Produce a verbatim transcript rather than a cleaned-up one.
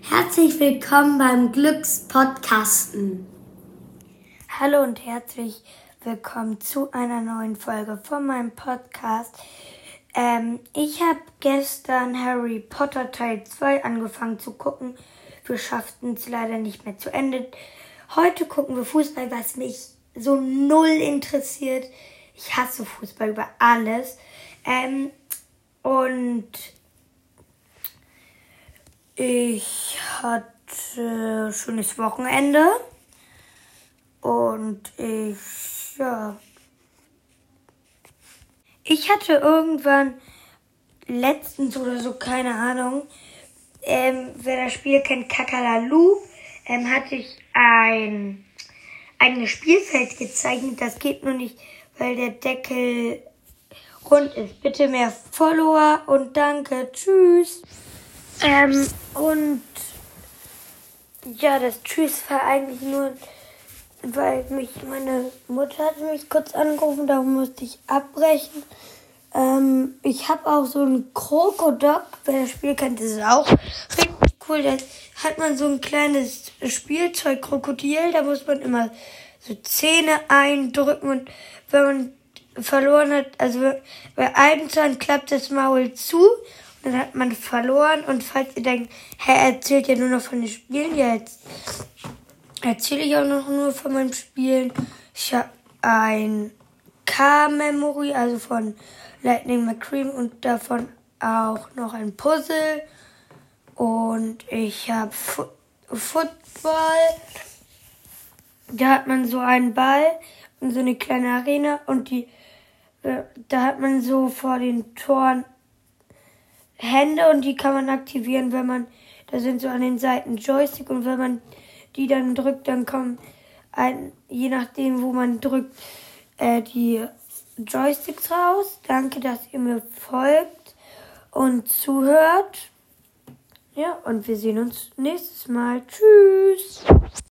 Herzlich willkommen beim Glückspodcasten. Hallo und herzlich willkommen zu einer neuen Folge von meinem Podcast. Ähm, ich habe gestern Harry Potter Teil zwei angefangen zu gucken. Wir schafften es leider nicht mehr zu Ende. Heute gucken wir Fußball, was mich so null interessiert. Ich hasse Fußball über alles. Ähm, und ich hatte ein schönes Wochenende. Und ich, ja. Ich hatte irgendwann letztens oder so, keine Ahnung, ähm, wer das Spiel kennt, Kakalalu, ähm, hatte ich ein eigenes Spielfeld gezeichnet. Das geht nur nicht, weil der Deckel rund ist. Bitte mehr Follower und danke. Tschüss. Ähm, und ja, das Tschüss war eigentlich nur, weil mich meine Mutter hatte mich kurz angerufen, darum musste ich abbrechen. Ähm, ich habe auch so einen Krokodok, wer das Spiel kennt, das ist auch richtig cool. Da hat man so ein kleines Spielzeug-Krokodil, da muss man immer so Zähne eindrücken und wenn man verloren hat, also bei einem Zahn klappt das Maul zu und dann hat man verloren. Und falls ihr denkt, hä, er erzählt ja nur noch von den Spielen, ja, jetzt erzähle ich auch noch nur von meinem Spielen. Ich habe ein Car-Memory, also von Lightning McQueen, und davon auch noch ein Puzzle. Und ich habe Fu- Football. Da hat man so einen Ball und so eine kleine Arena und die, äh, da hat man so vor den Toren Hände und die kann man aktivieren, wenn man, da sind so an den Seiten Joystick und wenn man die dann drückt, dann kommen ein, je nachdem, wo man drückt, äh, die Joysticks raus. Danke, dass ihr mir folgt und zuhört. Ja, und wir sehen uns nächstes Mal. Tschüss.